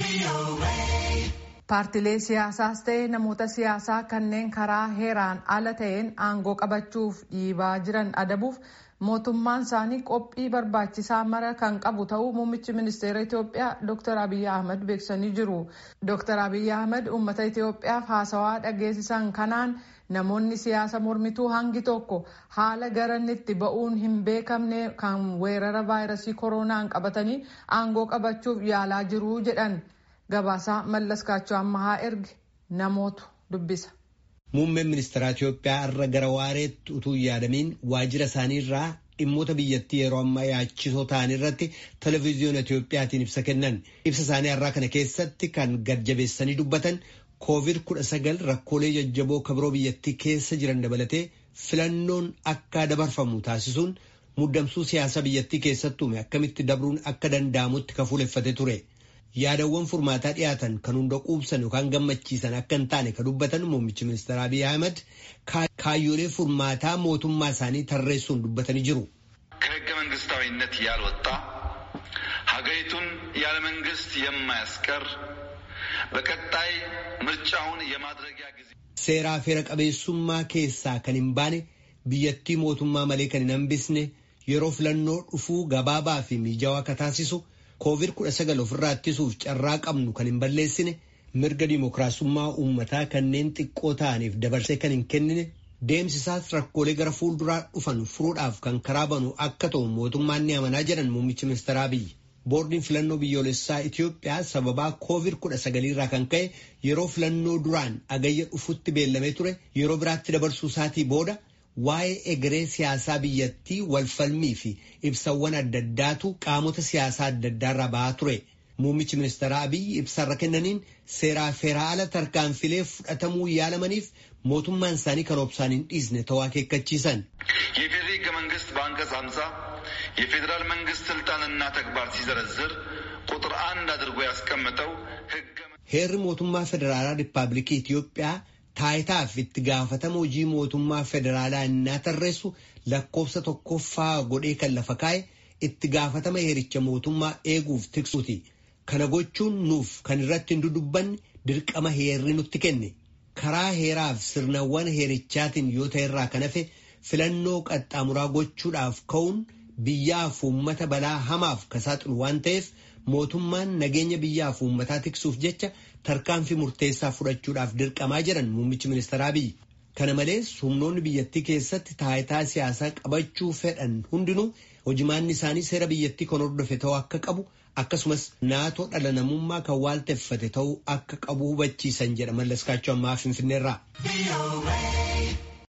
Paartilee siyaasaas ta'ee namoota siyaasaa kanneen karaa heeraan ala ta'een aangoo qabachuuf dhiibaa jiran adabuuf mootummaan isaanii qophii barbaachisaa mara kan qabu ta'uu muummichi ministeera Itoophiyaa Dr. Abiy Ahmed beeksisanii jiru. Dr. Abiy Ahmed uummata Itoophiyaaf haasawaa dhageessisan kanaan namoonni siyaasa mormituu hangi tokko haala garannitti ba'uun hin beekamne kan weerara vaayirasii koronaan qabatanii aangoo qabachuuf yaalaa jiru jedhan. Gabaasaa Mallas Kaachoo Ammahaa erge namootu dubbisa. Muummeen ministeera Itoophiyaa irra gara waareetti utuu yaadamiin waajjira isaanii irraa dhimmoota biyyattii yeroo ammaa yaachisoo ta'an irratti televezyiyoona Itoophiyaatiin ibsa kennan. Ibsa isaanii irraa kana keessatti kan gad-jabeessanii dubbatan COVID-19 rakkoolee jajjaboo kabiroo biyyattii keessa jiran dabalatee filannoon akka dabarfamu taasisuun muddamsuu siyaasa biyyattii keessatti uume akkamitti dabruun akka danda'amutti kafuuleffate ture. Yaadawwan furmaataa dhiyaatan kan hunda quubsan yookaan gammachiisan akka hin taane kan dubbatan muummichi ministeera Abiy Ahmed kaayyoolee furmaataa mootummaa isaanii tarreessuun dubbatanii jiru. ከህገ መንግስታዊነት ያልወጣ ሀገሪቱን ያለ መንግስት የማያስቀር በቀጣይ ምርጫውን የማድረጊያ ጊዜ seeraa fi qabeessummaa keessaa kan hin baane biyyattii mootummaa malee kan hin hambisne yeroo filannoo dhufuu gabaabaa fi mijaawaa akka taasisu COVID-19 ofirraa ittisuuf carraa qabnu kan hin balleessine mirga dimookiraasummaa uummataa kanneen xiqqoo ta'aniif dabarsee kan hin kennine deemsisaas rakkoolee gara fuulduraa dhufan furuudhaaf kan karaa banu akka ta'u mootummaan ni amanaa jedhan muummichi ministeera Abiy. Boordiin filannoo biyyoolessaa Itoophiyaa sababaa COVID-19 irraa kan ka'e yeroo filannoo duraan agayya dhufutti beellamee ture yeroo biraatti dabarsuu isaatii booda waa'ee egeree siyaasaa biyyattii walfalmii fi ibsawwan adda addaatu qaamota siyaasaa adda addaarraa ba'aa ture. Muummichi ministeera Abiy ibsarra kennaniin seeraa feeraa ala tarkaanfilee fudhatamuu yaalamaniif mootummaan isaanii kan obsaan hin dhiisne ta'uu akeekkachiisan. የፌዴራል ሕገ መንግስት በአንቀጽ 50 የፌዴራል መንግስት ስልጣንና ተግባር ሲዘረዝር ቁጥር 1 አድርጎ ያስቀመጠው heerri mootummaa federaalaa Riippaabilikii Itoophiyaa taayitaaf itti gaafatama hojii mootummaa federaalaa innaa tarreessu lakkoofsa tokkoffaa godhee kan lafa kaa'e itti gaafatama heericha mootummaa eeguuf tiksuuti. Kana gochuun nuuf kan irratti hin dudubbanne dirqama heerri nutti kenne. Karaa heeraaf sirnawwan heerichaatiin yoo ta'e irraa kan hafe filannoo qaxxaamuraa gochuudhaaf ka'uun biyyaaf uummata balaa hamaaf kasaaxilu waan ta'eef mootummaan nageenya biyyaaf uummataa tiksuuf jecha tarkaanfii murteessaa fudhachuudhaaf dirqamaa jiran muummichi ministeera Abiy. Kana malees humnoonni biyyattii keessatti taayitaa siyaasaa qabachuu fedhan hundinuu hojimaanni isaanii seera biyyattii kan hordofe ta'uu akka qabu akkasumas naatoo dhala namummaa kan waalteffate ta'uu akka qabu hubachiisan jedha Mallas Kaachoo Ammahaa Finfinneerraa.